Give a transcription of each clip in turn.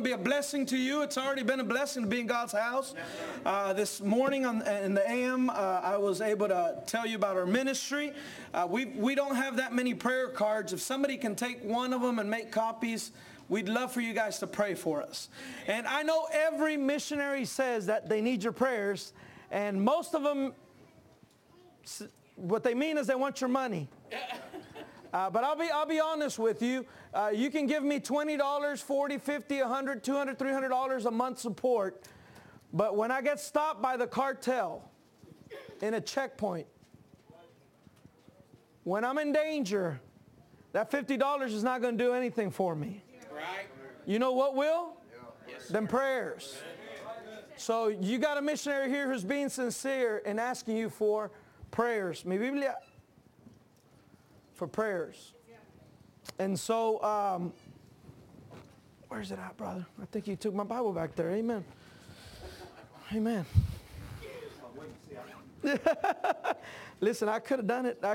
to be a blessing to you. It's already been a blessing to be in God's house. This morning in the AM, I was able to tell you about our ministry. We don't have that many prayer cards. If somebody can take one of them and make copies, we'd love for you guys to pray for us. And I know every missionary says that they need your prayers, and most of them, what they mean is they want your money. But I'll be honest with you. You can give me $20, $40, $50, $100, $200, $300 a month support. But when I get stopped by the cartel in a checkpoint, when I'm in danger, that $50 is not going to do anything for me. Right. You know what will? Yes, Them prayers. So you got a missionary here who's being sincere and asking you for prayers. Mi Biblia. For prayers. And so, where's it at, brother? I think you took my Bible back there. Amen. Amen. Listen, I could have done it.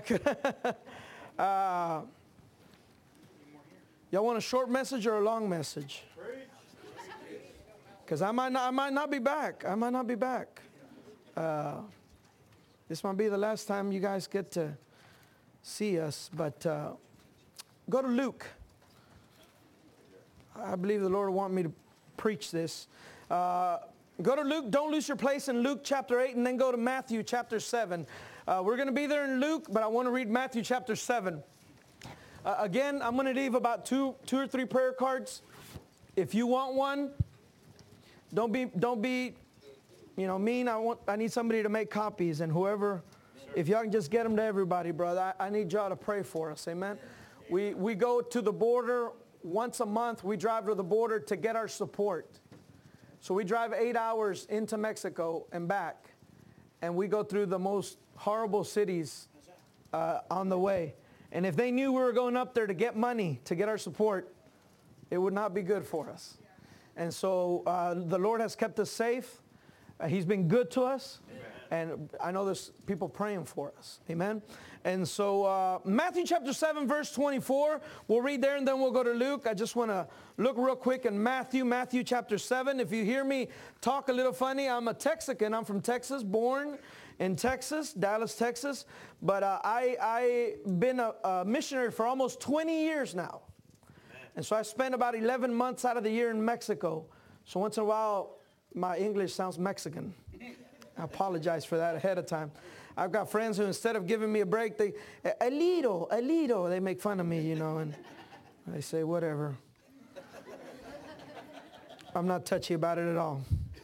Y'all want a short message or a long message? Because I might not be back. I might not be back. This might be the last time you guys get to see us, but go to Luke. I believe the Lord will want me to preach this. Go to Luke. Don't lose your place in Luke chapter 8, and then go to Matthew chapter 7. We're going to be there in Luke, but I want to read Matthew chapter 7. Again, I'm going to leave about two or three prayer cards. If you want one, don't be mean. I need somebody to make copies, and whoever. If y'all can just get them to everybody, brother. I need y'all to pray for us. Amen. We go to the border once a month. We drive to the border to get our support. So we drive 8 hours into Mexico and back. And we go through the most horrible cities on the way. And if they knew we were going up there to get money, to get our support, it would not be good for us. And so the Lord has kept us safe. He's been good to us. And I know there's people praying for us. Amen. And so Matthew chapter 7 verse 24. We'll read there and then we'll go to Luke. I just want to look real quick in Matthew chapter 7. If you hear me talk a little funny, I'm a Texican. I'm from Texas, born in Texas, Dallas, Texas. But I've been a missionary for almost 20 years now. And so I spent about 11 months out of the year in Mexico. So once in a while, my English sounds Mexican. I apologize for that ahead of time. I've got friends who instead of giving me a break, they make fun of me, and they say, whatever. I'm not touchy about it at all.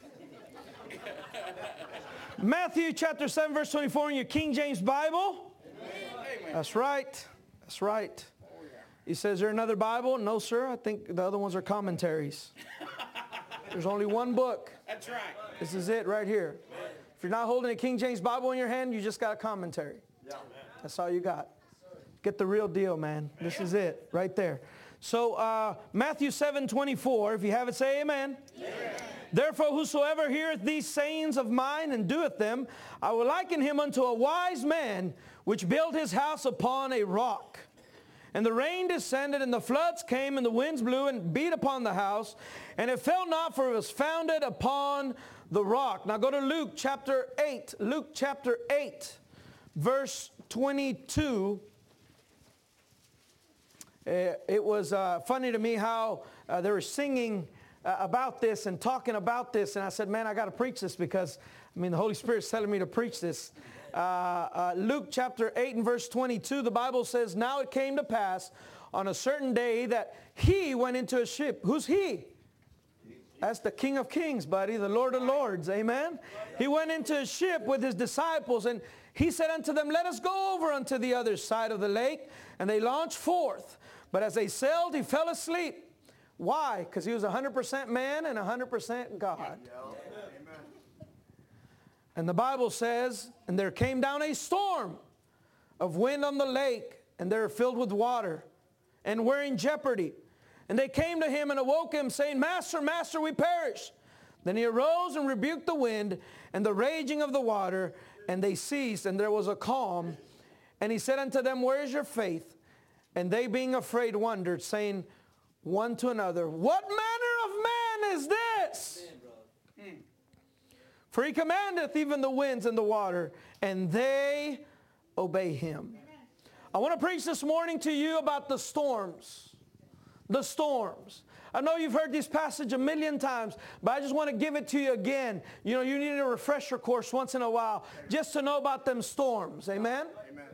Matthew chapter 7, verse 24 in your King James Bible. That's right. That's right. He says, is there another Bible? No, sir. I think the other ones are commentaries. There's only one book. That's right. This is it right here. If you're not holding a King James Bible in your hand, you just got a commentary. That's all you got. Get the real deal, man. This is it right there. So Matthew 7:24, if you have it, say amen. Amen. Therefore, whosoever heareth these sayings of mine and doeth them, I will liken him unto a wise man which built his house upon a rock. And the rain descended, and the floods came, and the winds blew and beat upon the house. And it fell not, for it was founded upon the rock. Now go to Luke chapter 8. Luke chapter 8, verse 22. It was funny to me how they were singing about this and talking about this. And I said, man, I got to preach this because, the Holy Spirit's telling me to preach this. Luke chapter 8 and verse 22, the Bible says, now it came to pass on a certain day that he went into a ship. Who's he? That's the King of Kings, buddy, the Lord of Lords. Amen. He went into a ship with his disciples, and he said unto them, let us go over unto the other side of the lake. And they launched forth. But as they sailed, he fell asleep. Why? Because he was 100% man and 100% God. And the Bible says, and there came down a storm of wind on the lake, and they were filled with water, and were in jeopardy. And they came to him and awoke him, saying, Master, Master, we perish. Then he arose and rebuked the wind and the raging of the water, and they ceased, and there was a calm. And he said unto them, where is your faith? And they being afraid wondered, saying one to another, what manner of man For he commandeth even the winds and the water, and they obey him. I want to preach this morning to you about the storms. The storms. I know you've heard this passage a million times, but I just want to give it to you again. You know, you need a refresher course once in a while just to know about them storms. Amen? Amen.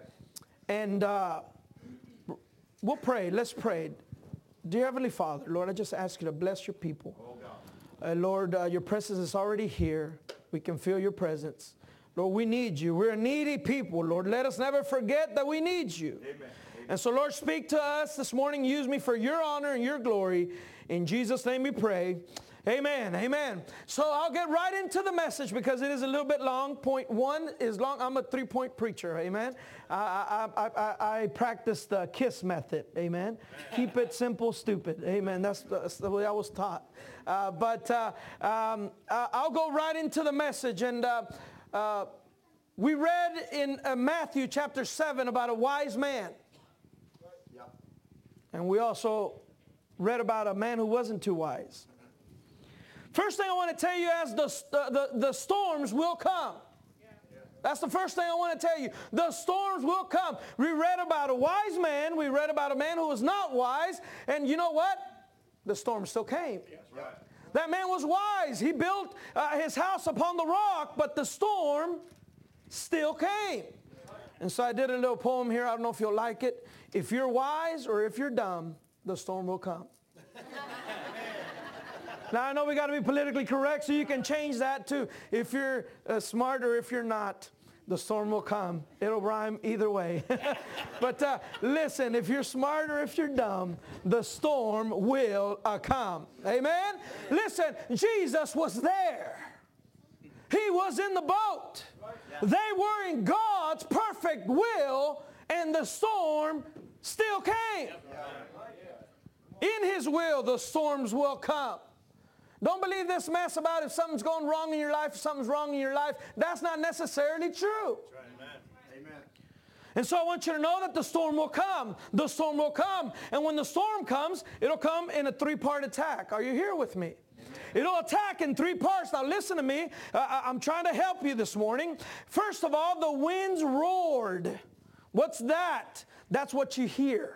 And we'll pray. Let's pray. Dear Heavenly Father, Lord, I just ask you to bless your people. Lord, your presence is already here. We can feel your presence. Lord, we need you. We're a needy people. Lord, let us never forget that we need you. Amen. And so, Lord, speak to us this morning. Use me for your honor and your glory. In Jesus' name we pray. Amen. Amen. So I'll get right into the message because it is a little bit long. Point one is long. I'm a 3-point preacher. Amen. I practice the KISS method. Amen. Keep it simple, stupid. Amen. That's the way I was taught. But I'll go right into the message. And we read in Matthew chapter 7 about a wise man. And we also read about a man who wasn't too wise. First thing I want to tell you is the storms will come. That's the first thing I want to tell you. The storms will come. We read about a wise man. We read about a man who was not wise. And you know what? The storm still came. That man was wise. He built his house upon the rock, but the storm still came. And so I did a little poem here. I don't know if you'll like it. If you're wise or if you're dumb, the storm will come. Now, I know we got to be politically correct, so you can change that too. If you're smart or if you're not, the storm will come. It'll rhyme either way. But listen, if you're smart or if you're dumb, the storm will come. Amen? Listen, Jesus was there. He was in the boat. They were in God's perfect will, and the storm still came. In His will, the storms will come. Don't believe this mess about if something's going wrong in your life, if something's wrong in your life. That's not necessarily true. Amen. And so I want you to know that the storm will come. The storm will come. And when the storm comes, it'll come in a 3-part attack. Are you here with me? It'll attack in 3 parts. Now listen to me. I'm trying to help you this morning. First of all, the winds roared. What's that? That's what you hear.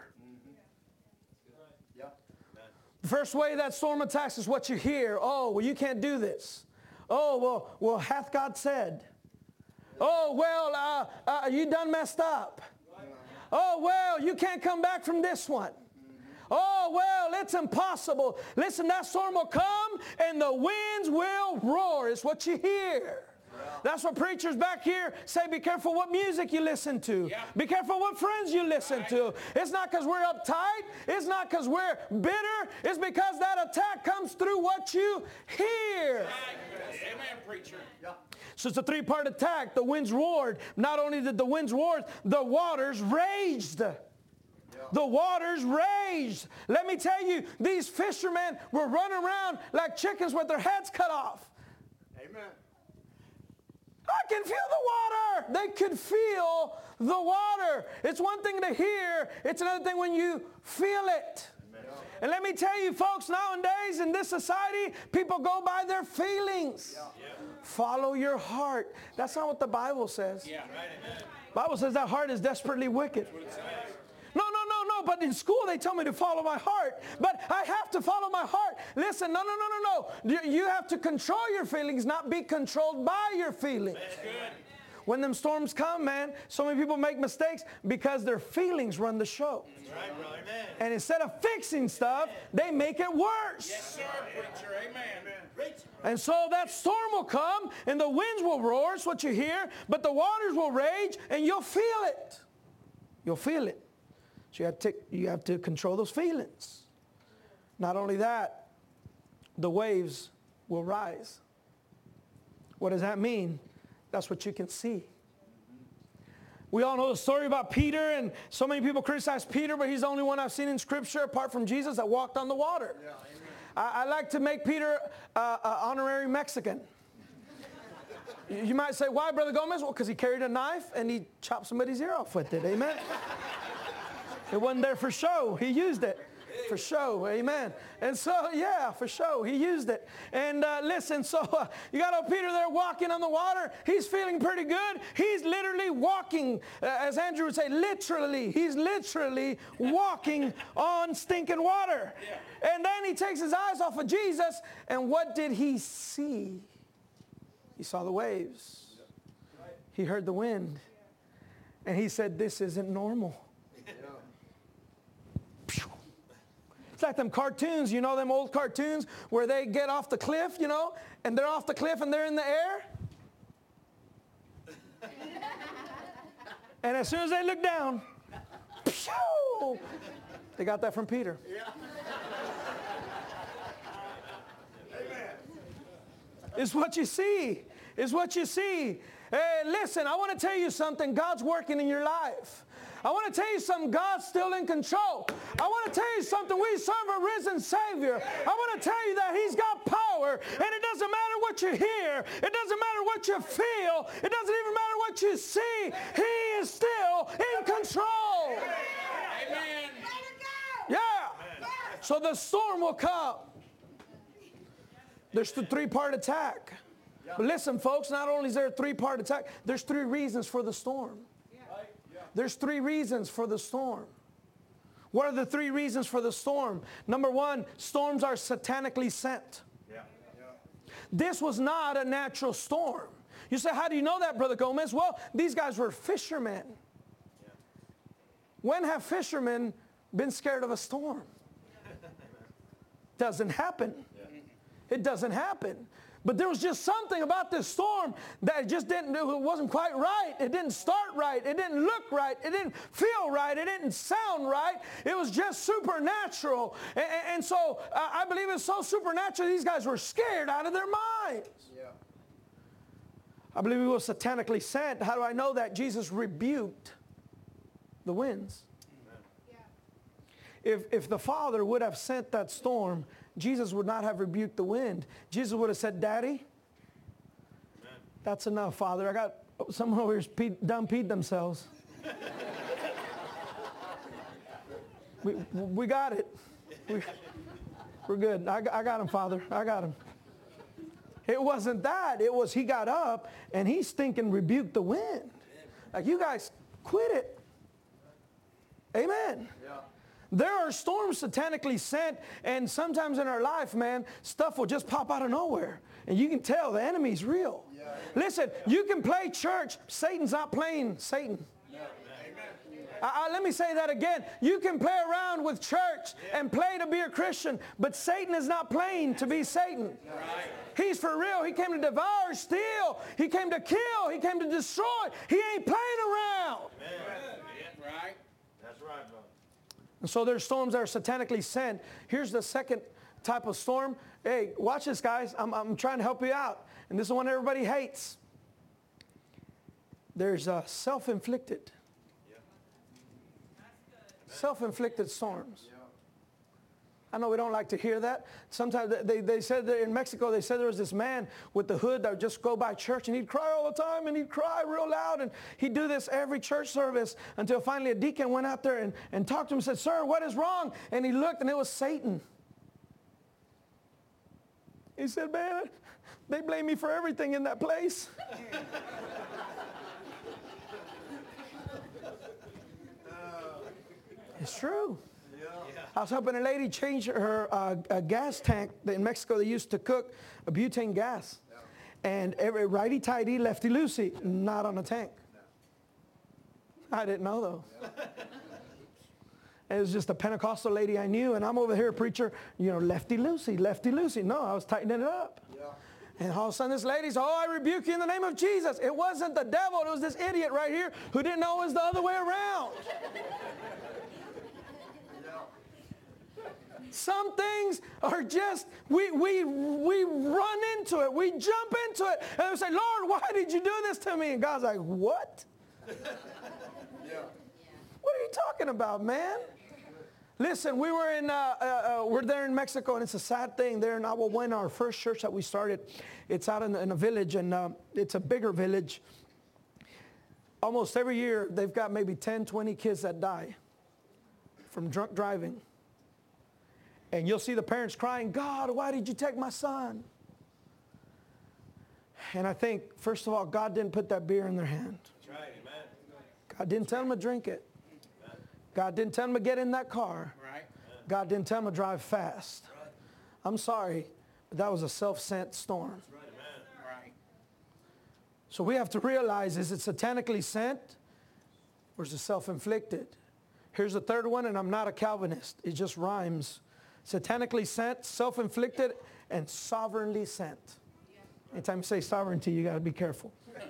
The first way that storm attacks is what you hear. Oh, well, you can't do this. Oh, well, hath God said. Oh, well, you done messed up. Oh, well, you can't come back from this one. Oh, well, it's impossible. Listen, that storm will come and the winds will roar. It's what you hear. That's what preachers back here say, be careful what music you listen to. Yeah. Be careful what friends you listen to. It's not because we're uptight. It's not because we're bitter. It's because that attack comes through what you hear. Amen, preacher. Yeah. So it's a 3-part attack. The winds roared. Not only did the winds roar, the waters raged. The waters raged. Let me tell you, these fishermen were running around like chickens with their heads cut off. Amen. I can feel the water. They could feel the water. It's one thing to hear. It's another thing when you feel it. Amen. And let me tell you, folks, nowadays in this society, people go by their feelings. Yeah. Follow your heart. That's not what the Bible says. Yeah. The Bible says that heart is desperately wicked. No. But in school they tell me to follow my heart. But I have to follow my heart. Listen, no. You have to control your feelings, not be controlled by your feelings. That's good. When them storms come, man, so many people make mistakes because their feelings run the show. That's right, brother. And instead of fixing stuff, they make it worse. Yes, sir, preacher. Amen. And so that storm will come and the winds will roar. It's what you hear. But the waters will rage and you'll feel it. You'll feel it. So you have to control those feelings. Not only that, the waves will rise. What does that mean? That's what you can see. We all know the story about Peter, and so many people criticize Peter, but he's the only one I've seen in Scripture, apart from Jesus, that walked on the water. Yeah, I like to make Peter an honorary Mexican. You might say, why, Brother Gomez? Well, because he carried a knife and he chopped somebody's ear off with it. Amen. It wasn't there for show. He used it. For sure, amen. And so, yeah, for sure, he used it. And listen, so you got old Peter there walking on the water. He's feeling pretty good. He's literally walking, as Andrew would say, literally. He's literally walking on stinking water. And then he takes his eyes off of Jesus, and what did he see? He saw the waves. He heard the wind. And he said, this isn't normal. It's like them cartoons, you know, them old cartoons where they get off the cliff, you know, and they're off the cliff and they're in the air. And as soon as they look down, they got that from Peter. It's what you see. It's what you see. Hey, listen, I want to tell you something. God's working in your life. I want to tell you something. God's still in control. I want to tell you something. We serve a risen Savior. I want to tell you that He's got power. And it doesn't matter what you hear. It doesn't matter what you feel. It doesn't even matter what you see. He is still in control. Amen. Yeah. So the storm will come. There's the three-part attack. But listen, folks, not only is there a three-part attack, there's three reasons for the storm. There's three reasons for the storm. What are the three reasons for the storm? Number one, storms are satanically sent. This was not a natural storm. You say, how do you know that, Brother Gomez? Well, these guys were fishermen. When have fishermen been scared of a storm? Doesn't happen. It doesn't happen. But there was just something about this storm that just it wasn't quite right. It didn't start right. It didn't look right. It didn't feel right. It didn't sound right. It was just supernatural. And so I believe it's so supernatural, these guys were scared out of their minds. Yeah. I believe it was satanically sent. How do I know that? Jesus rebuked the winds. If the Father would have sent that storm, Jesus would not have rebuked the wind. Jesus would have said, Daddy, that's enough, Father. I got someone over here's done peed themselves. we got it. We're good. I got him, Father. I got him. It wasn't that. It was he got up and he stinking rebuked the wind. Like, you guys, quit it. Amen. Yeah. There are storms satanically sent, and sometimes in our life, man, stuff will just pop out of nowhere. And you can tell the enemy's real. Yeah. Listen, you can play church. Satan's not playing Satan. Yeah. Let me say that again. You can play around with church and play to be a Christian, but Satan is not playing to be Satan. Right. He's for real. He came to devour, steal. He came to kill. He came to destroy. He ain't playing around. Amen. Right. That's right, brother. And so there's storms that are satanically sent. Here's the second type of storm. Hey, watch this, guys. I'm trying to help you out. And this is one everybody hates. There's self-inflicted. Yeah. Self-inflicted storms. Yeah. I know we don't like to hear that. Sometimes they said that in Mexico, they said there was this man with the hood that would just go by church and he'd cry all the time and he'd cry real loud and he'd do this every church service until finally a deacon went out there and talked to him and said, Sir, what is wrong? And he looked and it was Satan. He said, man, they blame me for everything in that place. It's true. I was helping a lady change her gas tank. In Mexico, they used to cook a butane gas. And every righty-tighty, lefty-loosey, not on the tank. I didn't know, though. It was just a Pentecostal lady I knew, and I'm over here, preacher, lefty-loosey, lefty-loosey. No, I was tightening it up. And all of a sudden this lady's, I rebuke you in the name of Jesus. It wasn't the devil. It was this idiot right here who didn't know it was the other way around. Some things are just, we run into it. We jump into it. And we say, Lord, why did you do this to me? And God's like, what? What are you talking about, man? Listen, we're there in Mexico, and it's a sad thing. There in Agua Buena, our first church that we started, it's out in a village, and it's a bigger village. Almost every year, they've got maybe 10, 20 kids that die from drunk driving. And you'll see the parents crying, God, why did you take my son? And I think, first of all, God didn't put that beer in their hand. That's right. Amen. God didn't tell them to drink it. God didn't tell them to get in that car. Right. God didn't tell them to drive fast. I'm sorry, but that was a self-sent storm. Right. So we have to realize, is it satanically sent or is it self-inflicted? Here's the third one, and I'm not a Calvinist. It just rhymes. Satanically sent, self-inflicted, and sovereignly sent. Anytime you say sovereignty, you got to be careful.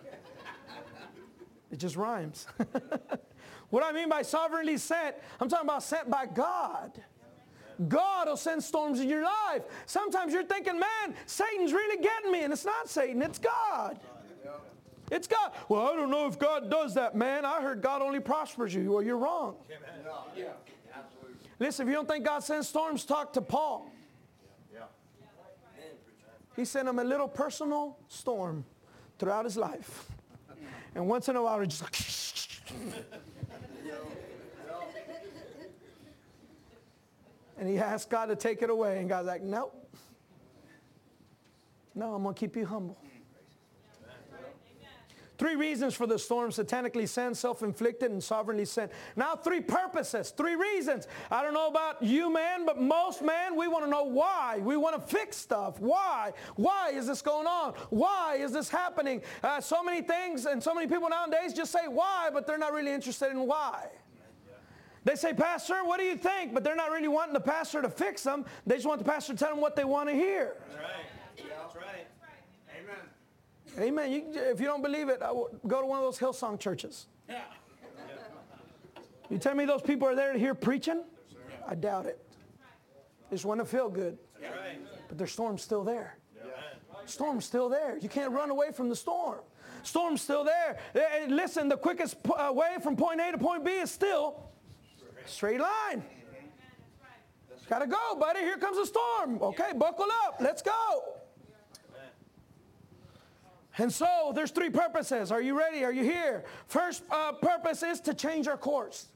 It just rhymes. What I mean by sovereignly sent, I'm talking about sent by God. God will send storms in your life. Sometimes you're thinking, man, Satan's really getting me. And it's not Satan, it's God. It's God. Well, I don't know if God does that, man. I heard God only prospers you. Well, you're wrong. Yeah. Listen, if you don't think God sends storms, talk to Paul. He sent him a little personal storm throughout his life. And once in a while, it's just like... And he asked God to take it away. And God's like, nope. No, I'm going to keep you humble. 3 reasons for the storm: satanically sent, self-inflicted, and sovereignly sent. Now 3 purposes, 3 reasons. I don't know about you, man, but most men, we want to know why. We want to fix stuff. Why? Why is this going on? Why is this happening? So many things, and so many people nowadays just say why, but they're not really interested in why. They say, Pastor, what do you think? But they're not really wanting the pastor to fix them. They just want the pastor to tell them what they want to hear. That's right. That's right. Amen. Amen. If you don't believe it, go to one of those Hillsong churches. Yeah. You tell me those people are there to hear preaching? I doubt it. They just want to feel good. That's right. But their storm's still there. Storm's still there. You can't run away from the storm. Storm's still there. Listen, the quickest way from point A to point B is still a straight line. Got to go, buddy. Here comes a storm. Okay, buckle up. Let's go. And so there's 3 purposes. Are you ready? Are you here? First purpose is to change our course.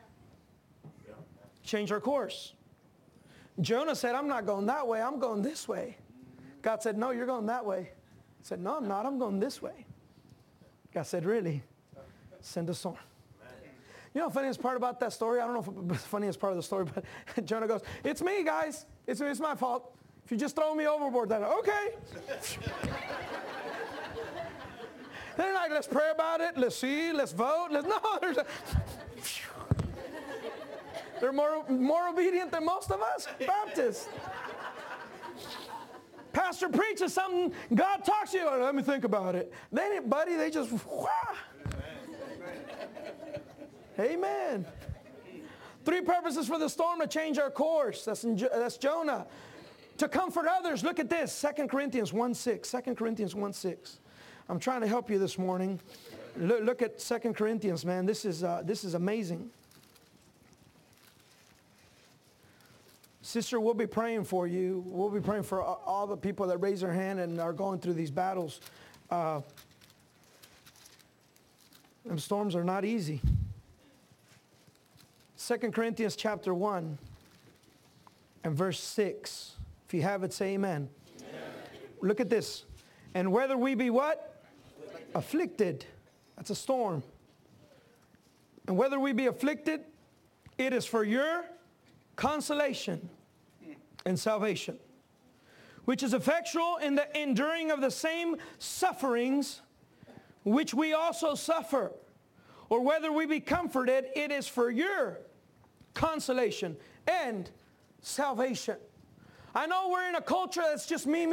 Change our course. Jonah said, I'm not going that way. I'm going this way. God said, no, you're going that way. He said, no, I'm not. I'm going this way. God said, really? Send a storm. You know the funniest part about that story? I don't know if it's the funniest part of the story, but Jonah goes, it's me, guys. It's my fault. If you just throw me overboard, then okay. They're like, let's pray about it. Let's see. Let's vote. They're more obedient than most of us Baptists. Pastor preaches something, God talks to you. Let me think about it. They didn't, buddy. They just, wah. Amen. 3 purposes for the storm: to change our course. That's Jonah. To comfort others. Look at this. 2 Corinthians 1:6. 2 Corinthians 1:6. I'm trying to help you this morning. Look at 2 Corinthians, man. This is amazing. Sister, we'll be praying for you. We'll be praying for all the people that raise their hand and are going through these battles. Them storms are not easy. 2 Corinthians chapter 1 and verse 6. If you have it, say amen. Amen. Look at this. And whether we be what? Afflicted. That's a storm. And whether we be afflicted, it is for your consolation and salvation, which is effectual in the enduring of the same sufferings which we also suffer. Or whether we be comforted, it is for your consolation and salvation. I know we're in a culture that's just me.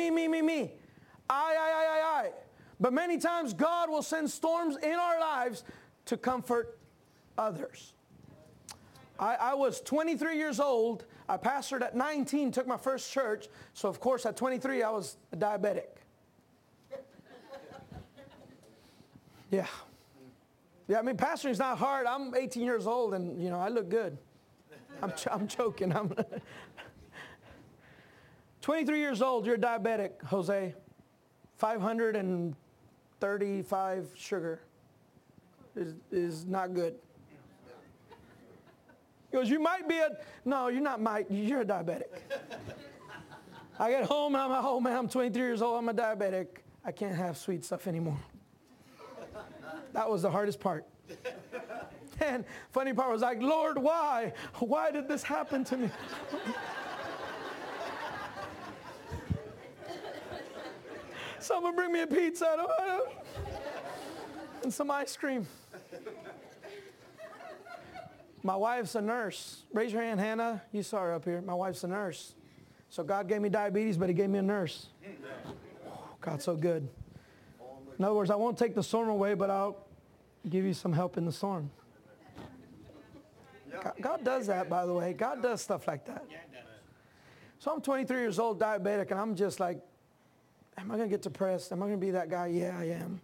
I. But many times God will send storms in our lives to comfort others. I was 23 years old. I pastored at 19, took my first church. So of course at 23 I was a diabetic. Yeah. Yeah, I mean, pastoring's not hard. I'm 18 years old and, I look good. I'm joking. 23 years old, you're diabetic, Jose. 535 sugar is not good. He goes, you might be no, you're not might, you're a diabetic. I get home and I'm like, oh man, I'm 23 years old, I'm a diabetic. I can't have sweet stuff anymore. That was the hardest part. And funny part was like, Lord, why? Why did this happen to me? Someone bring me a pizza and some ice cream. My wife's a nurse. Raise your hand, Hannah. You saw her up here. My wife's a nurse. So God gave me diabetes, but he gave me a nurse. God's so good. In other words, I won't take the storm away, but I'll give you some help in the storm. God does that, by the way. God does stuff like that. So I'm 23 years old, diabetic, and I'm just like, am I going to get depressed? Am I going to be that guy? Yeah, I am.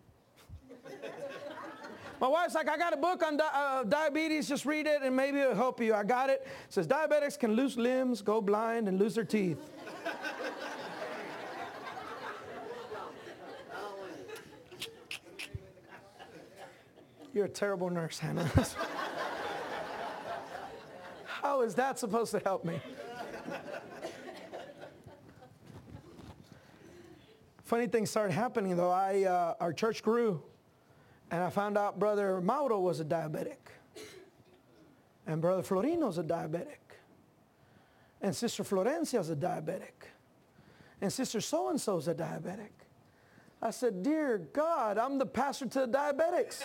My wife's like, I got a book on diabetes. Just read it and maybe it'll help you. I got it. It says, diabetics can lose limbs, go blind, and lose their teeth. You're a terrible nurse, Hannah. How is that supposed to help me? Funny things started happening, though. Our church grew. And I found out Brother Mauro was a diabetic. And Brother Florino's a diabetic. And Sister Florencia's a diabetic. And Sister so-and-so's a diabetic. I said, dear God, I'm the pastor to the diabetics.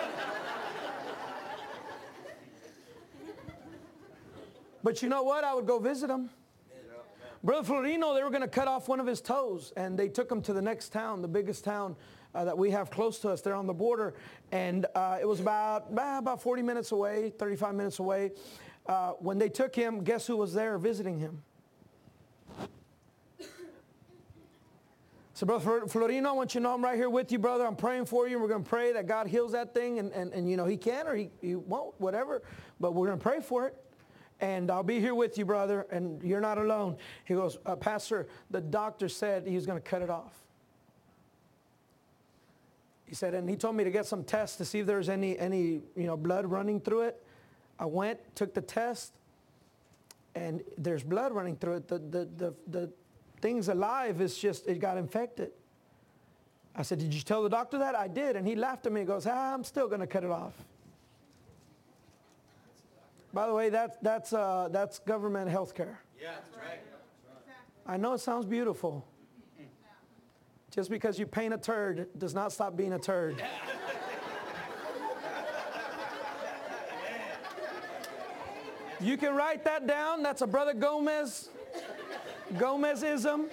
But you know what? I would go visit them. Brother Florino, they were going to cut off one of his toes. And they took him to the next town, the biggest town that we have close to us. They're on the border. And it was about 40 minutes away, 35 minutes away. When they took him, guess who was there visiting him? So Brother Florino, I want you to know I'm right here with you, brother. I'm praying for you. We're going to pray that God heals that thing. And you know, he can or he won't, whatever. But we're going to pray for it. And I'll be here with you, brother. And you're not alone. He goes, Pastor, the doctor said he was going to cut it off. He said, and he told me to get some tests to see if there's any blood running through it. I went, took the test, and there's blood running through it. The thing's alive. It's just, it got infected. I said, did you tell the doctor that? I did. And he laughed at me and goes, I'm still going to cut it off. By the way, that's government health care. Yeah, that's right. I know it sounds beautiful. Just because you paint a turd does not stop being a turd. You can write that down. That's a Brother Gomezism.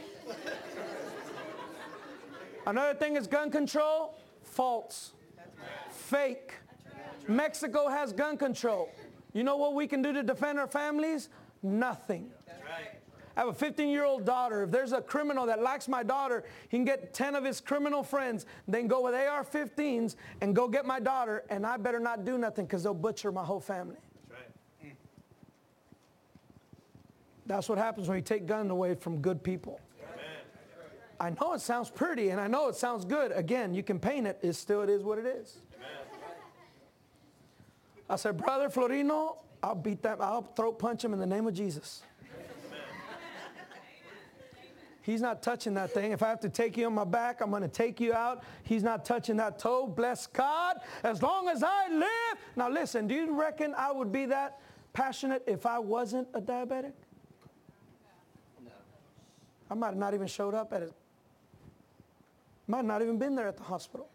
Another thing is gun control. False. Fake. Mexico has gun control. You know what we can do to defend our families? Nothing. I have a 15-year-old daughter. If there's a criminal that likes my daughter, he can get 10 of his criminal friends, then go with AR-15s and go get my daughter, and I better not do nothing because they'll butcher my whole family. That's right. That's what happens when you take guns away from good people. I know it sounds pretty, and I know it sounds good. Again, you can paint it. It is what it is. I said, Brother Florino, I'll beat that. I'll throat punch him in the name of Jesus. He's not touching that thing. If I have to take you on my back, I'm going to take you out. He's not touching that toe. Bless God. As long as I live. Now listen, do you reckon I would be that passionate if I wasn't a diabetic? No. I might have not even showed up at it. Might have not even been there at the hospital.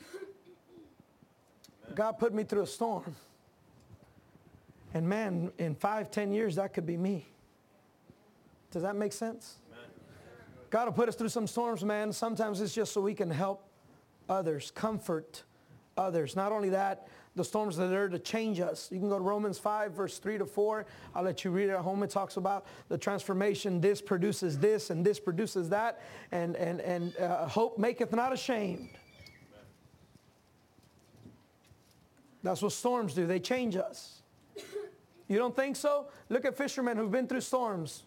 God put me through a storm. And man, in 5-10 years, that could be me. Does that make sense? God will put us through some storms, man. Sometimes it's just so we can help others, comfort others. Not only that, the storms are there to change us. You can go to Romans 5, verse 3-4. I'll let you read it at home. It talks about the transformation. This produces this, and this produces that. And hope maketh not ashamed. That's what storms do. They change us. You don't think so? Look at fishermen who've been through storms.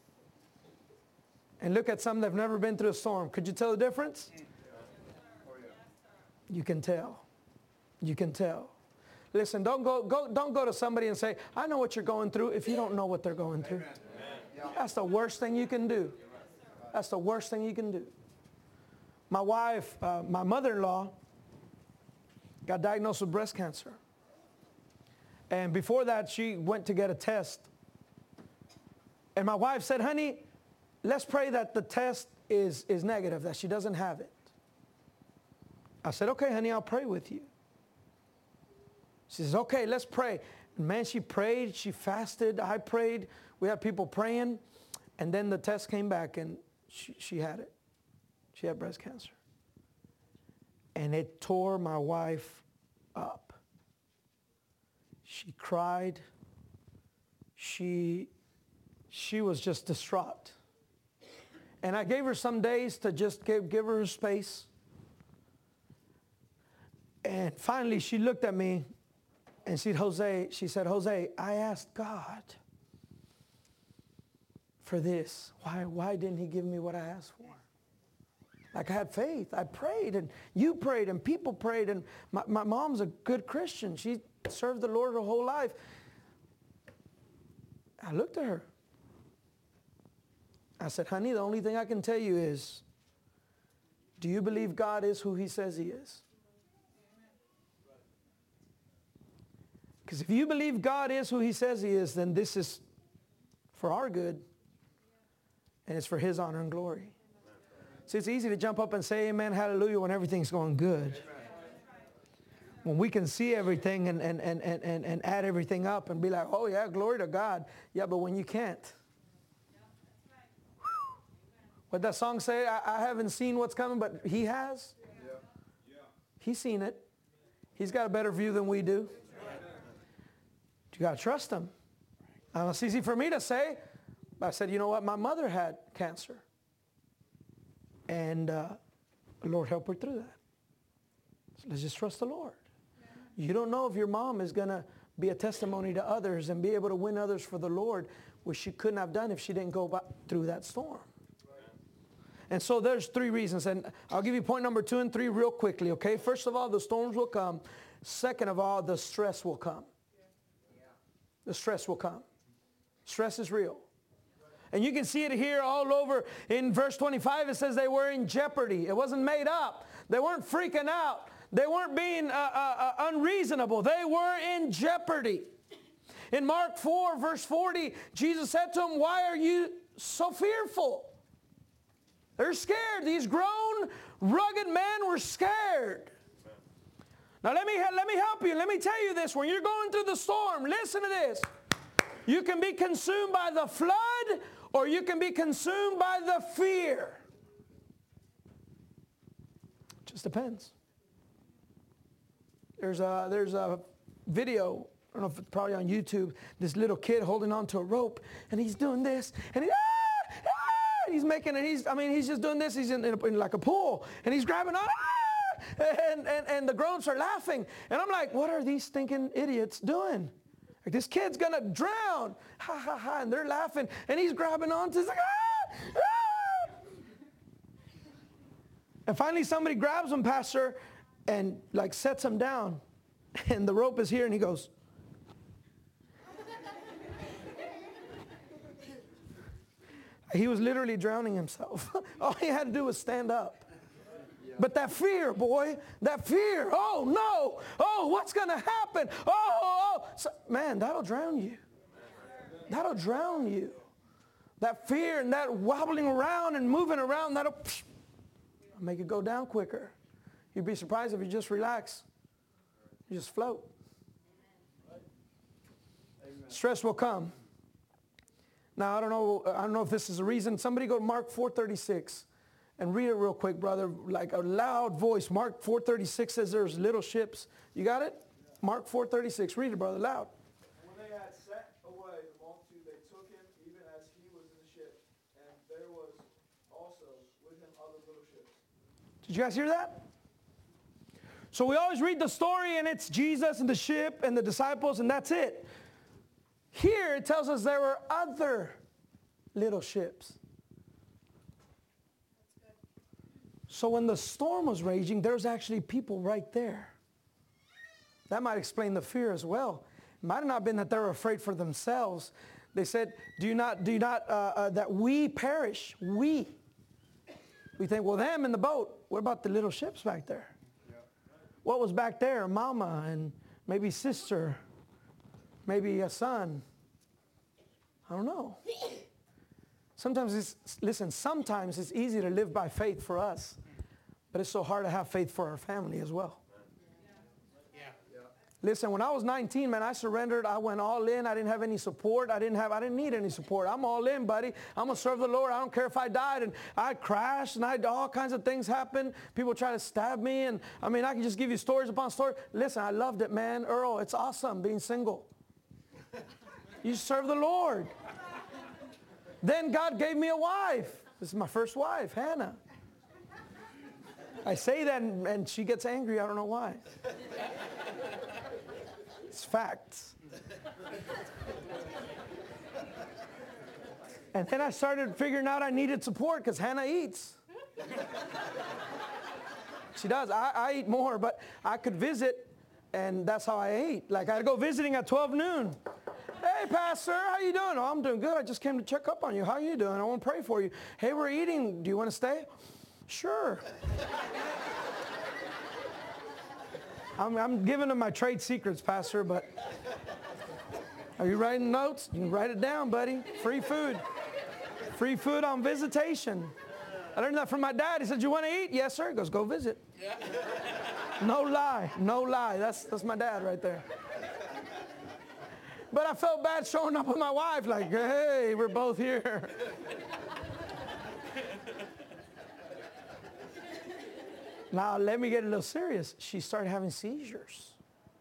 And look at some that have never been through a storm. Could you tell the difference? You can tell. You can tell. Listen, don't go to somebody and say, I know what you're going through, if you don't know what they're going through. That's the worst thing you can do. That's the worst thing you can do. My wife, my mother-in-law, got diagnosed with breast cancer. And before that, she went to get a test. And my wife said, honey, let's pray that the test is negative, that she doesn't have it. I said, okay, honey, I'll pray with you. She says, okay, let's pray. And man, she prayed, she fasted, I prayed. We had people praying. And then the test came back and she had it. She had breast cancer. And it tore my wife up. She cried. She was just distraught. And I gave her some days to just give her space. And finally she looked at me and she said, Jose, I asked God for this. Why didn't he give me what I asked for? Like I had faith. I prayed and you prayed and people prayed and my mom's a good Christian. She served the Lord her whole life. I looked at her. I said, honey, the only thing I can tell you is, do you believe God is who he says he is? Because if you believe God is who he says he is, then this is for our good and it's for his honor and glory. See, it's easy to jump up and say amen, hallelujah when everything's going good. When we can see everything and add everything up and be like, oh yeah, glory to God. Yeah, but when you can't. What that song say? I haven't seen what's coming, but he has. He's seen it. He's got a better view than we do. You got to trust him. It's easy for me to say. But I said, you know what? My mother had cancer. And the Lord helped her through that. So let's just trust the Lord. You don't know if your mom is going to be a testimony to others and be able to win others for the Lord, which she couldn't have done if she didn't go through that storm. And so there's 3 reasons. And I'll give you point number 2 and 3 real quickly, okay? First of all, the storms will come. Second of all, the stress will come. The stress will come. Stress is real. And you can see it here all over. In verse 25, it says they were in jeopardy. It wasn't made up. They weren't freaking out. They weren't being unreasonable. They were in jeopardy. In Mark 4, verse 40, Jesus said to them, why are you so fearful? They're scared. These grown, rugged men were scared. Now let me help you. Let me tell you this. When you're going through the storm, listen to this. You can be consumed by the flood or you can be consumed by the fear. Just depends. There's a video, I don't know if it's probably on YouTube, this little kid holding onto a rope and he's doing this and he's making it, he's just doing this, he's in like a pool and he's grabbing on, and the grown are laughing. And I'm like, what are these stinking idiots doing? Like, this kid's going to drown. Ha, ha, ha. And they're laughing. And he's grabbing onto it. He's like, ah, ah. And finally somebody grabs him, Pastor, and like sets him down. And the rope is here and he goes. He was literally drowning himself. All he had to do was stand up. But that fear, boy, that fear, oh no, oh, what's going to happen? Oh. So, man, that'll drown you. That'll drown you. That fear and that wobbling around and moving around, that'll make it go down quicker. You'd be surprised if you just relax. You just float. Stress will come. Now, I don't know if this is a reason. Somebody go to Mark 4:36. And read it real quick, brother, like a loud voice. Mark 4:36 says there's little ships. You got it? Mark 4:36. Read it, brother, loud. And when they had sent away the multitude, they took him even as he was in the ship. And there was also with him other little ships. Did you guys hear that? So we always read the story and it's Jesus and the ship and the disciples and that's it. Here it tells us there were other little ships. So when the storm was raging, there was actually people right there. That might explain the fear as well. It might have not been that they were afraid for themselves. They said, that we perish. We think, well, them in the boat. What about the little ships back there? What was back there? Mama and maybe sister, maybe a son. I don't know. Sometimes it's easy to live by faith for us, but it's so hard to have faith for our family as well. Listen, when I was 19, man, I surrendered. I went all in. I didn't have any support. I didn't need any support. I'm all in, buddy. I'm going to serve the Lord. I don't care if I died. And I crashed and all kinds of things happened. People try to stab me. And I mean, I can just give you stories upon stories. Listen, I loved it, man. Earl, it's awesome being single. You serve the Lord. Then God gave me a wife. This is my first wife, Hannah. I say that and she gets angry. I don't know why. It's facts. And then I started figuring out I needed support because Hannah eats. She does. I eat more, but I could visit, and that's how I ate. Like I'd go visiting at 12 noon. Hey, Pastor, how you doing? Oh, I'm doing good. I just came to check up on you. How you doing? I want to pray for you. Hey, we're eating. Do you want to stay? Sure. I'm giving them my trade secrets, Pastor, but are you writing notes? You can write it down, buddy. Free food. Free food on visitation. I learned that from my dad. He said, you want to eat? Yes, sir. He goes, go visit. No lie. No lie. That's my dad right there. But I felt bad showing up with my wife like, hey, we're both here. Now, let me get a little serious. She started having seizures.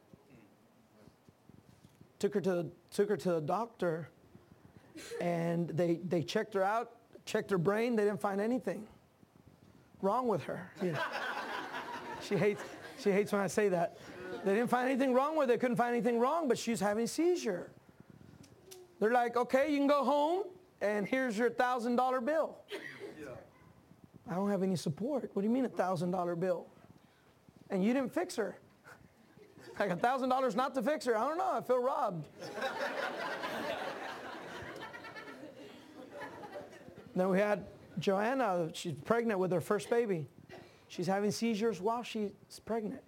Took her to the doctor, and they checked her out, checked her brain. They didn't find anything wrong with her. Yeah. She hates when I say that. They didn't find anything wrong with her. They couldn't find anything wrong, but she's having a seizure. They're like, okay, you can go home, and here's your $1,000 bill. I don't have any support. What do you mean $1,000 bill? And you didn't fix her. Like $1,000 not to fix her. I don't know. I feel robbed. Then we had Joanna. She's pregnant with her first baby. She's having seizures while she's pregnant.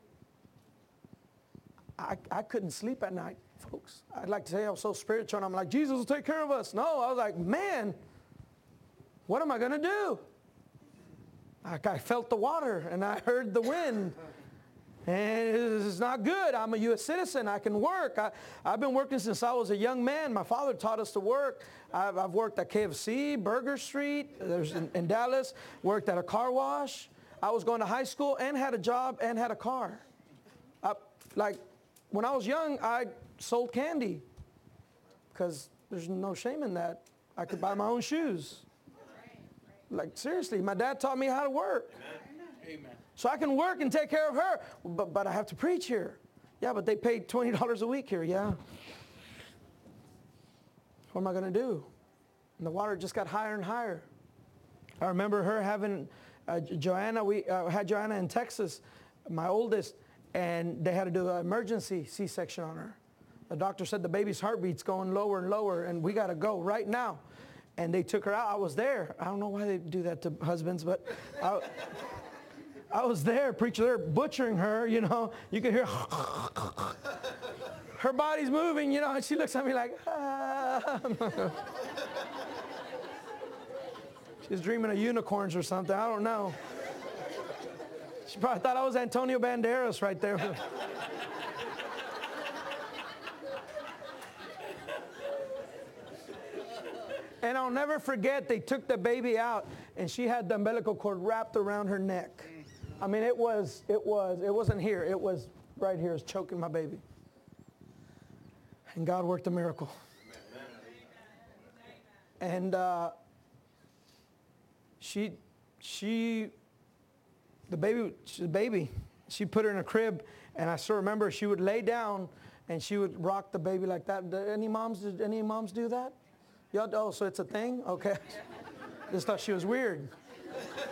I couldn't sleep at night, folks. I'd like to say I was so spiritual, and I'm like, Jesus will take care of us. No, I was like, man, what am I going to do? I felt the water, and I heard the wind. And it's not good. I'm a U.S. citizen. I can work. I've been working since I was a young man. My father taught us to work. I've worked at KFC, Burger Street, there's in Dallas, worked at a car wash. I was going to high school and had a job and had a car. Like, when I was young, I sold candy because there's no shame in that. I could buy my own shoes. Like, seriously, my dad taught me how to work. Amen. So I can work and take care of her, but I have to preach here. Yeah, but they paid $20 a week here, yeah. What am I going to do? And the water just got higher and higher. I remember her having Joanna. We had Joanna in Texas, my oldest, and they had to do an emergency C-section on her. The doctor said the baby's heartbeat's going lower and lower, and we got to go right now. And they took her out. I was there. I don't know why they do that to husbands, but I was there, preacher. They're butchering her, you know. You can hear her body's moving, you know, and she looks at me like, ah. She's dreaming of unicorns or something. I don't know. She probably thought I was Antonio Banderas right there. And I'll never forget, they took the baby out, and she had the umbilical cord wrapped around her neck. I mean, it wasn't here. It was right here. It was choking my baby. And God worked a miracle. And the baby, she put her in a crib, and I still remember she would lay down, and she would rock the baby like that. Did any moms do that? Y'all, oh, so it's a thing? Okay. Just thought she was weird.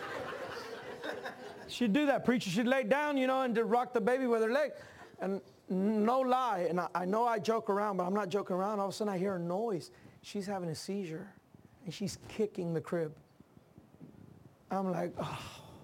She'd do that, preacher. She'd lay down, you know, and just rock the baby with her leg. And no lie, and I know I joke around, but I'm not joking around. All of a sudden I hear a noise. She's having a seizure, and she's kicking the crib. I'm like, oh,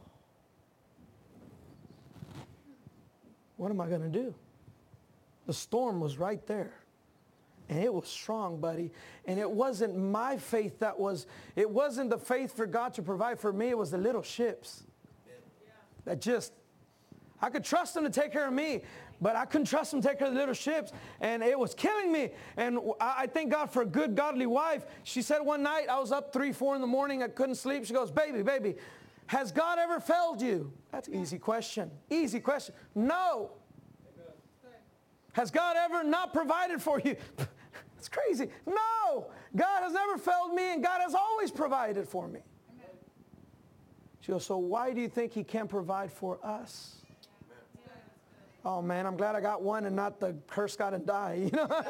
what am I going to do? The storm was right there. And it was strong, buddy. And it wasn't my faith it wasn't the faith for God to provide for me. It was the little ships that I could trust them to take care of me, but I couldn't trust them to take care of the little ships. And it was killing me. And I thank God for a good, godly wife. She said one night, I was up 3, 4 in the morning. I couldn't sleep. She goes, baby, has God ever failed you? That's an easy question. Easy question. No. Has God ever not provided for you? It's crazy. No. God has never failed me, and God has always provided for me. Amen. She goes, so why do you think he can't provide for us? Amen. Oh, man, I'm glad I got one and not the curse God and die. You know?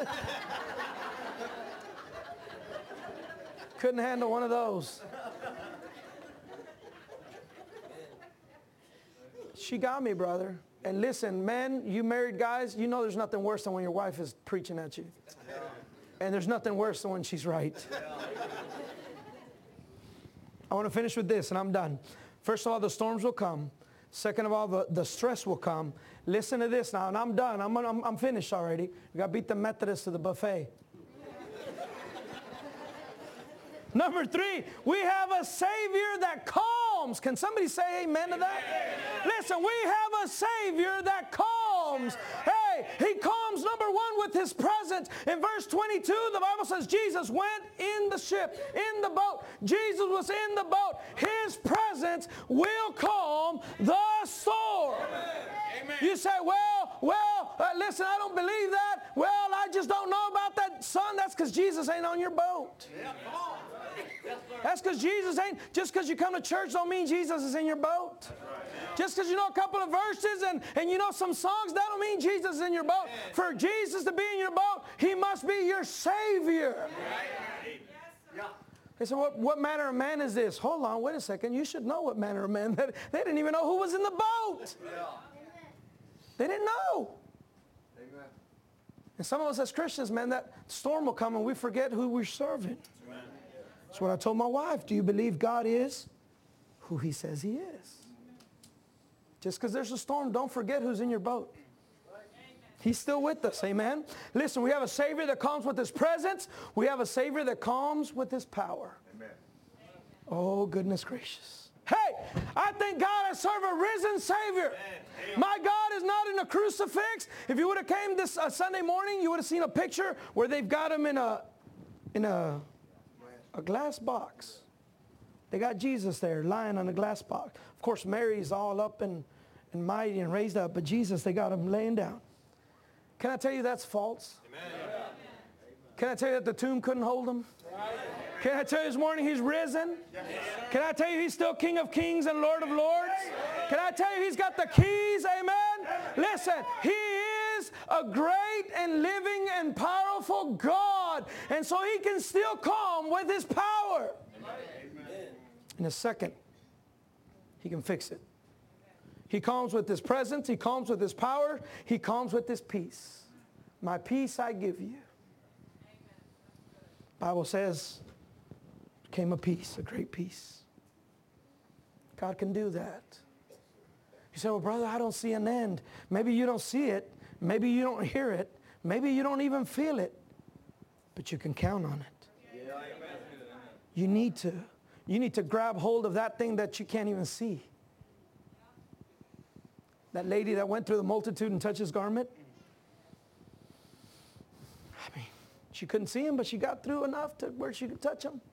Couldn't handle one of those. She got me, brother. And listen, men, you married guys, you know there's nothing worse than when your wife is preaching at you. And there's nothing worse than when she's right. I want to finish with this, and I'm done. First of all, the storms will come. Second of all, the stress will come. Listen to this now, and I'm done. I'm finished already. We got to beat the Methodists to the buffet. Number 3, we have a Savior that calms. Can somebody say amen to that? Listen, we have a Savior that calms. Hey, he calms, number 1, with his presence. In verse 22, the Bible says Jesus went in the ship, in the boat. Jesus was in the boat. His presence will calm the storm. Amen. You say, listen, I don't believe that. Well, I just don't know about that. Son, that's because Jesus ain't on your boat. Yeah, come on. That's because Jesus ain't, just because you come to church don't mean Jesus is in your boat. Right. Just because you know a couple of verses and you know some songs, that don't mean Jesus is in your boat. For Jesus to be in your boat, he must be your Savior. Right. Yeah. They said, what manner of man is this? Hold on, wait a second. You should know what manner of man. They didn't even know who was in the boat. Yeah. They didn't know. Amen. And some of us as Christians, man, that storm will come and we forget who we're serving. Amen. That's what I told my wife. Do you believe God is who he says he is? Just because there's a storm, don't forget who's in your boat. He's still with us, amen? Listen, we have a Savior that comes with his presence. We have a Savior that comes with his power. Amen. Oh, goodness gracious. Hey, I thank God I serve a risen Savior. Amen. My God is not in a crucifix. If you would have came this Sunday morning, you would have seen a picture where they've got him in a glass box. They got Jesus there lying on a glass box. Of course, Mary's all up and mighty and raised up, but Jesus, they got him laying down. Can I tell you that's false? Amen. Can I tell you that the tomb couldn't hold him? Can I tell you this morning he's risen? Can I tell you he's still King of Kings and Lord of Lords? Can I tell you he's got the keys? Amen. Listen, he is a great and living and powerful God. And so he can still come with his power. In a second, he can fix it. He comes with his presence. He comes with his power. He comes with his peace. My peace I give you. Bible says, came a peace, a great peace. God can do that. You say, well, brother, I don't see an end. Maybe you don't see it. Maybe you don't hear it. Maybe you don't even feel it. But you can count on it. Yeah. You need to. You need to grab hold of that thing that you can't even see. That lady that went through the multitude and touched his garment. I mean, she couldn't see him, but she got through enough to where she could touch him.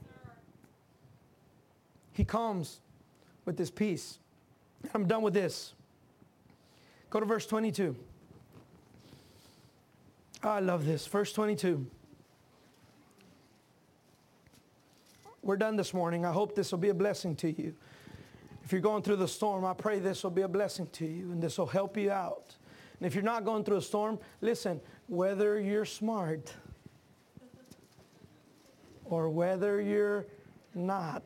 He comes with this peace. I'm done with this. Go to verse 22. Oh, I love this. Verse 22. We're done this morning. I hope this will be a blessing to you. If you're going through the storm, I pray this will be a blessing to you and this will help you out. And if you're not going through a storm, listen, whether you're smart or whether you're not,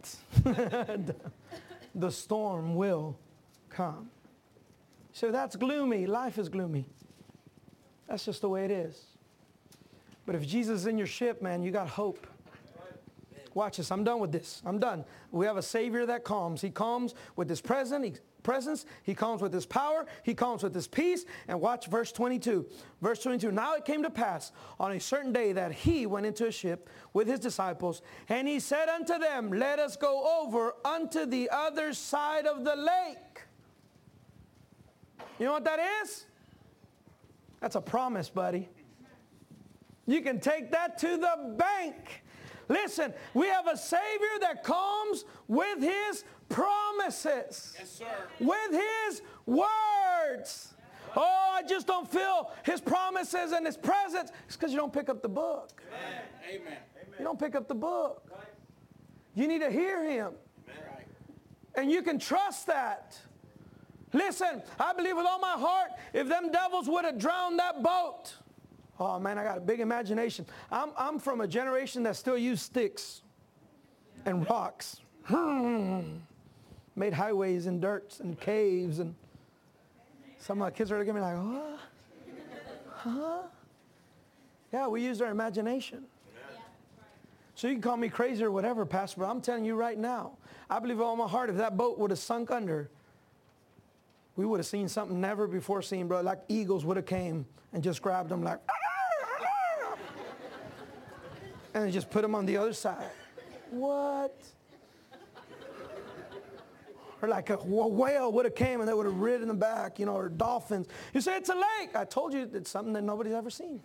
the storm will come. So that's gloomy. Life is gloomy. That's just the way it is. But if Jesus is in your ship, man, you got hope. Watch this. I'm done with this. I'm done. We have a Savior that calms. He calms with His presence. He calms with His power. He calms with His peace. And watch verse 22. Verse 22. Now it came to pass on a certain day that He went into a ship with His disciples, and He said unto them, let us go over unto the other side of the lake. You know what that is? That's a promise, buddy. You can take that to the bank. Listen, we have a Savior that comes with His promises. Yes, sir. With His words. Oh, I just don't feel His promises and His presence. It's because you don't pick up the book. Amen. Amen. You don't pick up the book. You need to hear Him. Amen. And you can trust that. Listen, I believe with all my heart, if them devils would have drowned that boat. Oh man, I got a big imagination. I'm from a generation that still use sticks and rocks. Made highways and dirts and caves, and some of my kids are looking at me like, what? Huh? Yeah, we use our imagination. So you can call me crazy or whatever, Pastor, but I'm telling you right now, I believe with all my heart, if that boat would have sunk under, we would have seen something never before seen, bro. Like eagles would have came and just grabbed them like, and they just put them on the other side. What? Or like a whale would have came and they would have ridden them back, you know, or dolphins. You say it's a lake. I told you it's something that nobody's ever seen.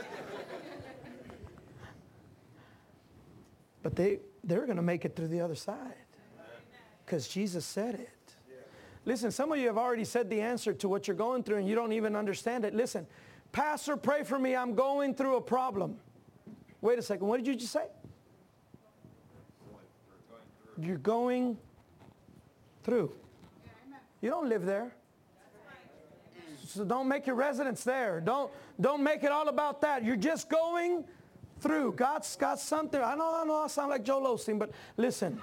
But they're going to make it through the other side because Jesus said it. Listen, some of you have already said the answer to what you're going through and you don't even understand it. Listen, Pastor, pray for me. I'm going through a problem. Wait a second. What did you just say? You're going through. You don't live there. So don't make your residence there. Don't make it all about that. You're just going through. God's got something. I know I sound like Joel Osteen, but listen.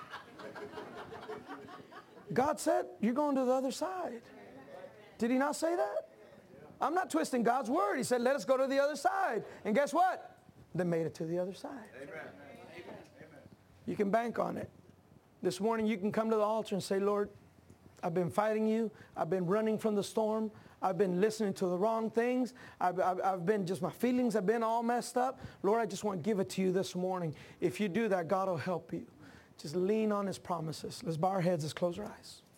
God said, you're going to the other side. Did He not say that? I'm not twisting God's word. He said, let us go to the other side. And guess what? They made it to the other side. Amen. You can bank on it. This morning you can come to the altar and say, Lord, I've been fighting you. I've been running from the storm. I've been listening to the wrong things. I've been just, my feelings have been all messed up. Lord, I just want to give it to you this morning. If you do that, God will help you. Just lean on His promises. Let's bow our heads. Let's close our eyes.